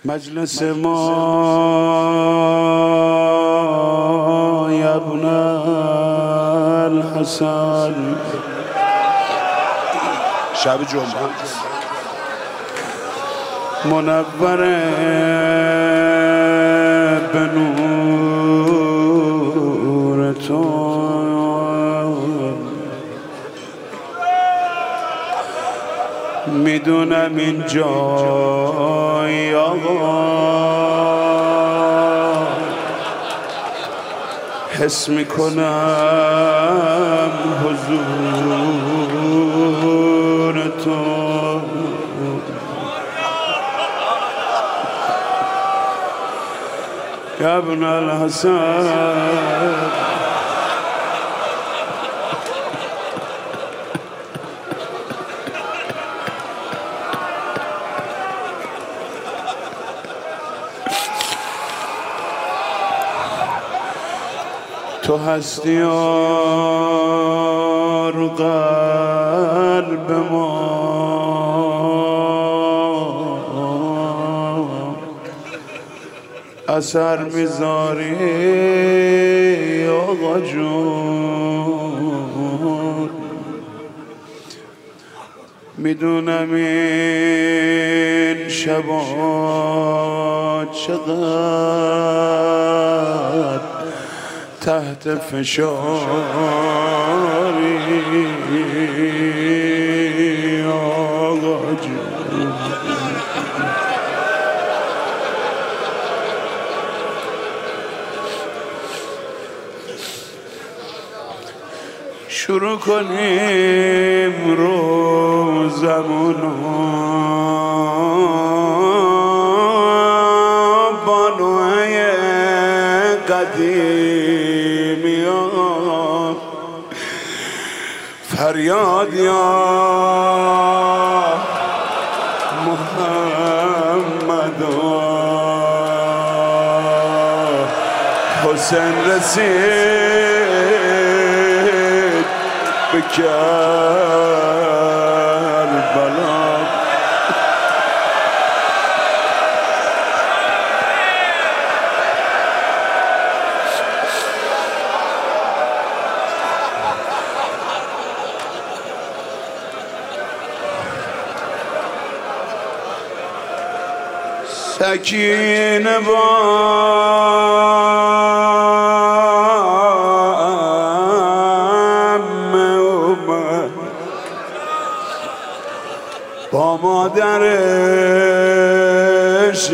مجلس ما یا ابن الحسن شب جمعه منور به نور تو میدونم این جای آقا حس میکنم حضور تو یا ابن الحسن تو هستی یار قلب ما اثر میذاری آقا جون میدونم این شبا چقدر تحت فشاری آقا جون شروع کنیم روزمونو بانوهای قدیمی ها فریاد یا محمد حسین رسید به کربلا سکینه با با مادرش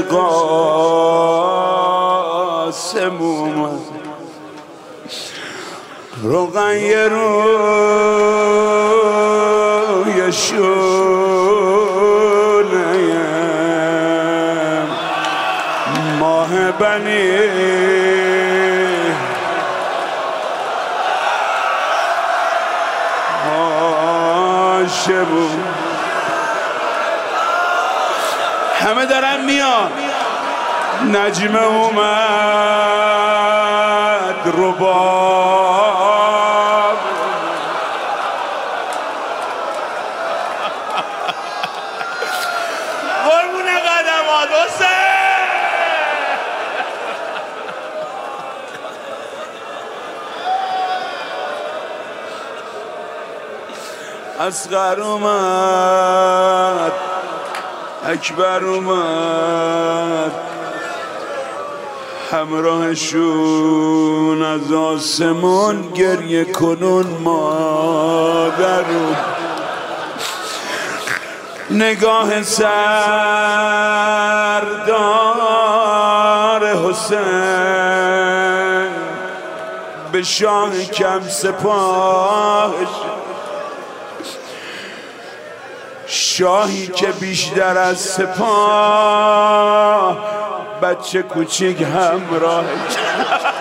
قاسم اومد رقیه روی شونه ماه بنی هاشم همه دارن میان نجمه اومد رباب قربون قدمات حسین اصغر اومد اکبر اومد همراهشون از آسمون گریه کنون مادرون نگاه سردار حسین به شاه کم سپاهش شاهی که بیشتر از سپاه بچه کوچیک همراهش